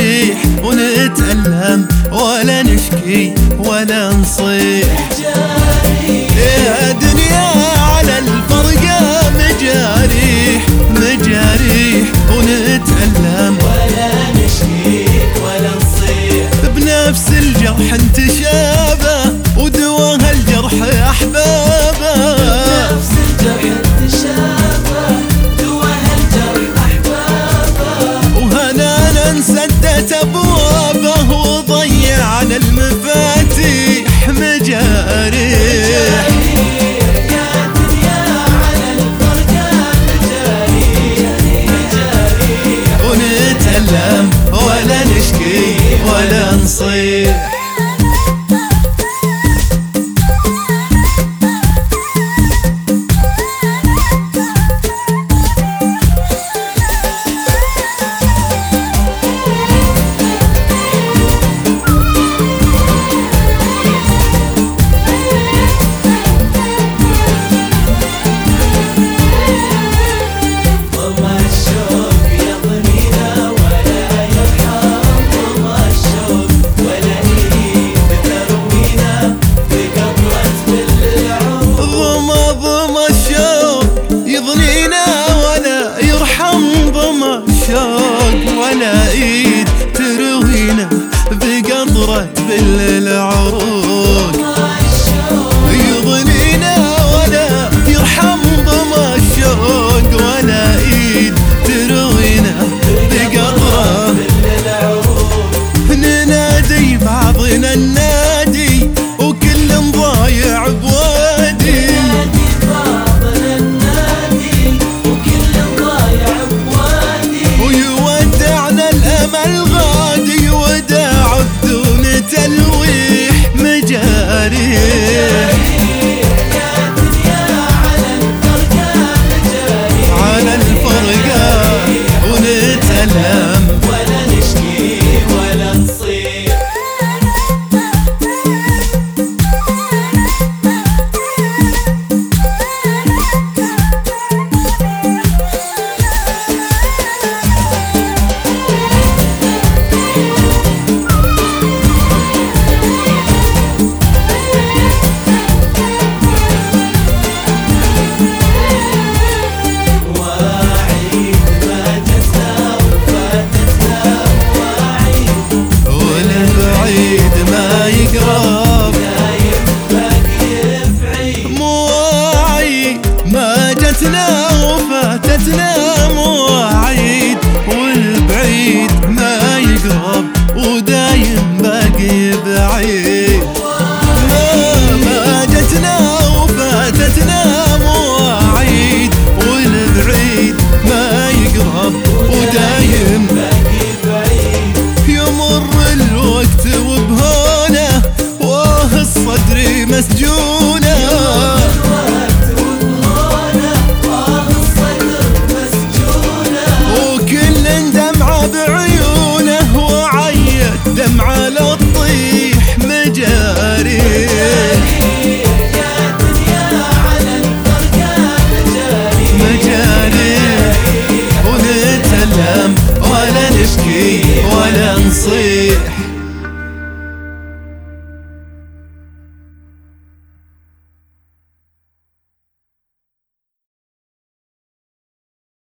مجاريح ونتألم ولا نشكي ولا نصيح. يا دنيا على الفرقة مجاريح مجاريح ونتألم ولا نشكي ولا نصيح. بنفس الجرح نتشابه ودوا هالجرح أحبابه. بنفس الجرح نتشابه دوا هالجرح أحبابه. وهنانا انسدت أبوابه وضيعنا المفاتيح مجاريح. ونتألم ولا نشكي ولا نصيح. ولا ايد تروينا بقطرة بالعروق. يضنينا ولا يرحم ضم الشوق ولا ايد تروينا بقطرة بالعروق. ننادي بعضنا النادي وكل ضايع بوادي. الغادي وداع بدون تلويح مجاريح. على الفرقة ونتألم ولا نشكي ولا نصيح. جتنا وفاتتنا مواعيد والبعيد ما يقرب ودايم باقي بعيد. ما جتنا وفاتتنا مواعيد والبعيد ما يقرب ودايم باقي بعيد. يمر الوقت وبهونه واه الصدر مسجونه. دمعة لا تطيح مجاريح. يا دنيا على الفرقة مجاريح مجاريح ونتألم